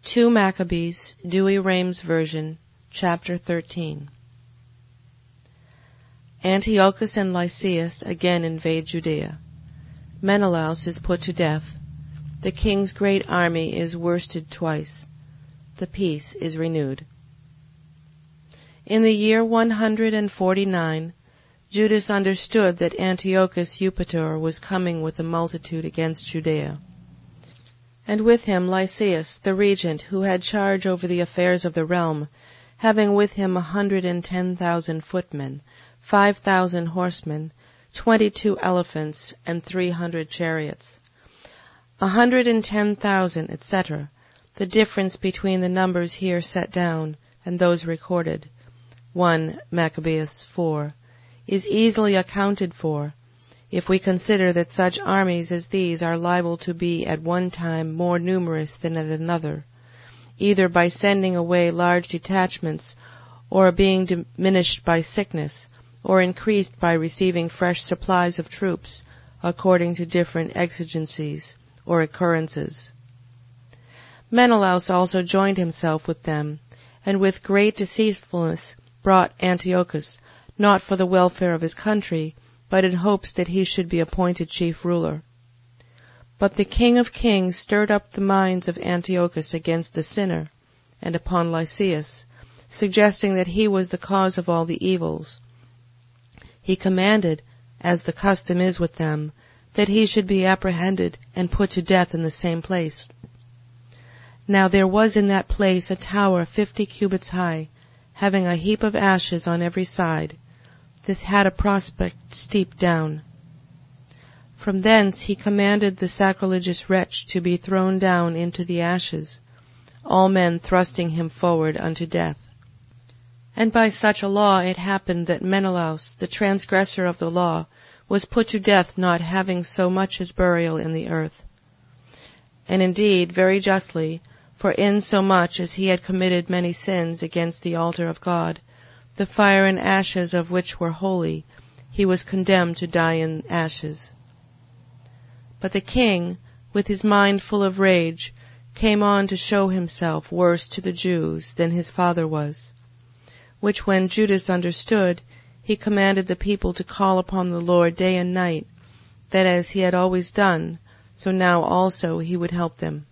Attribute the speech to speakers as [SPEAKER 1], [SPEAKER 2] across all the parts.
[SPEAKER 1] 2 Maccabees, Douay-Rheims version, chapter 13. Antiochus and Lysias again invade Judea. Menelaus is put to death. The king's great army is worsted twice. The peace is renewed. In the year 149, Judas understood that Antiochus Eupator was coming with a multitude against Judea, and with him Lysias the regent, who had charge over the affairs of the realm, having with him 110,000 footmen, 5,000 horsemen, 22 elephants, and 300 chariots. 110,000, etc. The difference between the numbers here set down and those recorded, 1 Maccabees 4, is easily accounted for, if we consider that such armies as these are liable to be at one time more numerous than at another, either by sending away large detachments, or being diminished by sickness, or increased by receiving fresh supplies of troops, according to different exigencies or occurrences. Menelaus also joined himself with them, and with great deceitfulness brought Antiochus, not for the welfare of his country, but in hopes that he should be appointed chief ruler. But the King of Kings stirred up the minds of Antiochus against the sinner, and upon Lysias, suggesting that he was the cause of all the evils. He commanded, as the custom is with them, that he should be apprehended and put to death in the same place. Now there was in that place a tower 50 cubits high, having a heap of ashes on every side. This had a prospect steep down. From thence he commanded the sacrilegious wretch to be thrown down into the ashes, all men thrusting him forward unto death. And by such a law it happened that Menelaus, the transgressor of the law, was put to death, not having so much as burial in the earth. And indeed, very justly, for insomuch as he had committed many sins against the altar of God, the fire and ashes of which were holy, he was condemned to die in ashes. But the king, with his mind full of rage, came on to show himself worse to the Jews than his father was, which when Judas understood, he commanded the people to call upon the Lord day and night, that as he had always done, so now also he would help them,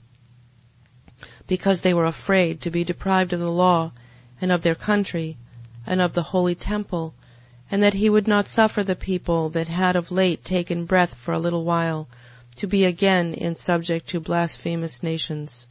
[SPEAKER 1] because they were afraid to be deprived of the law and of their country, and of the holy temple, and that he would not suffer the people that had of late taken breath for a little while to be again in subject to blasphemous nations.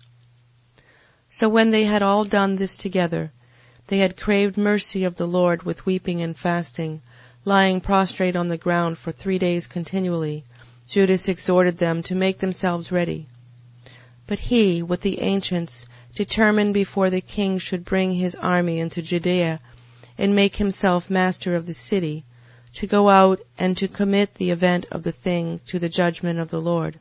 [SPEAKER 1] So when they had all done this together, they had craved mercy of the Lord with weeping and fasting, lying prostrate on the ground for 3 days continually. Judas exhorted them to make themselves ready. But he, with the ancients, determined before the king should bring his army into Judea, and make himself master of the city, to go out and to commit the event of the thing to the judgment of the Lord.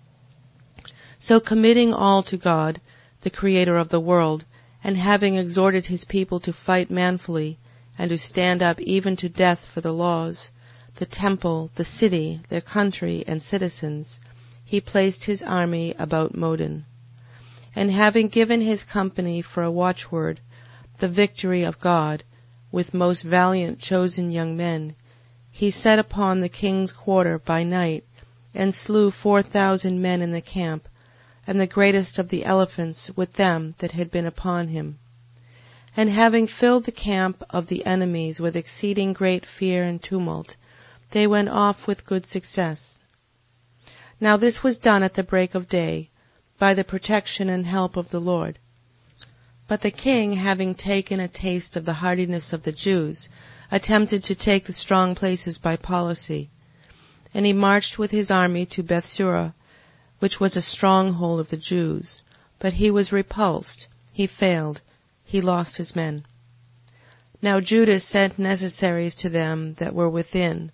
[SPEAKER 1] So committing all to God, the Creator of the world, and having exhorted his people to fight manfully, and to stand up even to death for the laws, the temple, the city, their country, and citizens, he placed his army about Modin. And having given his company for a watchword, the victory of God, with most valiant chosen young men, he set upon the king's quarter by night, and slew 4,000 men in the camp, and the greatest of the elephants with them that had been upon him. And having filled the camp of the enemies with exceeding great fear and tumult, they went off with good success. Now this was done at the break of day, by the protection and help of the Lord. But the king, having taken a taste of the hardiness of the Jews, attempted to take the strong places by policy. And he marched with his army to Bethsura, which was a stronghold of the Jews. But he was repulsed, he failed, he lost his men. Now Judas sent necessaries to them that were within.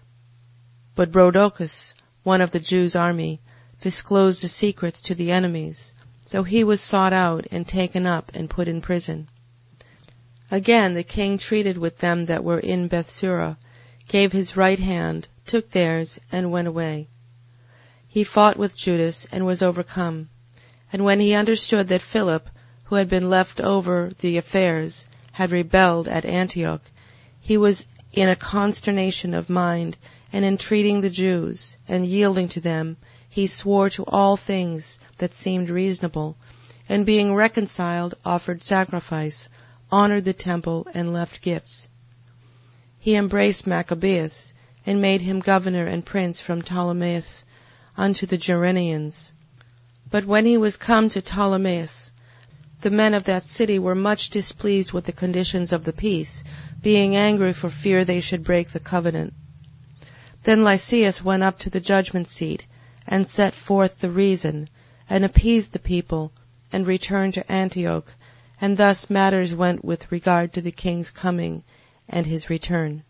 [SPEAKER 1] But Brodichus, one of the Jews' army, disclosed the secrets to the enemies. So he was sought out and taken up and put in prison. Again the king treated with them that were in Bethsura, gave his right hand, took theirs, and went away. He fought with Judas and was overcome, And when he understood that Philip, who had been left over the affairs, had rebelled at Antioch, he was in a consternation of mind, and entreating the Jews, and yielding to them, he swore to all things that seemed reasonable, and being reconciled, offered sacrifice, honored the temple, and left gifts. He embraced Maccabeus, and made him governor and prince from Ptolemais unto the Gerenians. But when he was come to Ptolemais, the men of that city were much displeased with the conditions of the peace, being angry for fear they should break the covenant. Then Lysias went up to the judgment seat, and set forth the reason, and appeased the people, and returned to Antioch, and thus matters went with regard to the king's coming and his return.